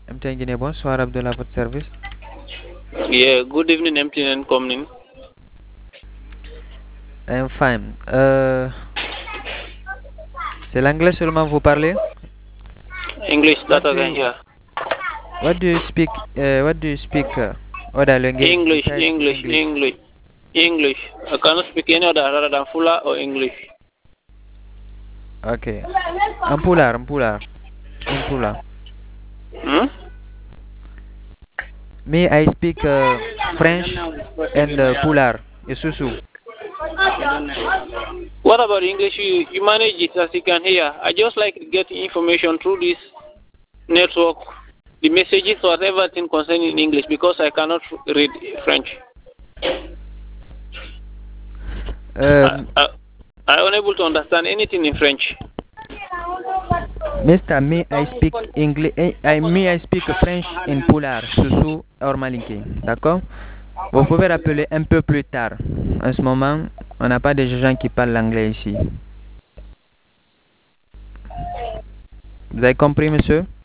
MTN Guinée, bonsoir Abdullah, votre service. Yeah, good evening, MTN Comning. I'm fine. C'est l'anglais seulement vous parlez? English, that I can hear. What do you speak? What do you speak? Other language English, besides English, English? English, English. I cannot speak any other rather than Fula or English. Okay. En pulaar. Hmm? Me, I speak French and Pulaar. Isusu. What about English? You manage it as you can hear. I just like to get information through this network, the messages or everything concerning English because I cannot read French. I'm unable to understand anything in French. Mister, me, I speak English. I speak French in Pulaar, Susu or Malinké. D'accord? Vous pouvez rappeler un peu plus tard. En ce moment, on n'a pas de gens qui parlent l'anglais ici. Vous avez compris, monsieur?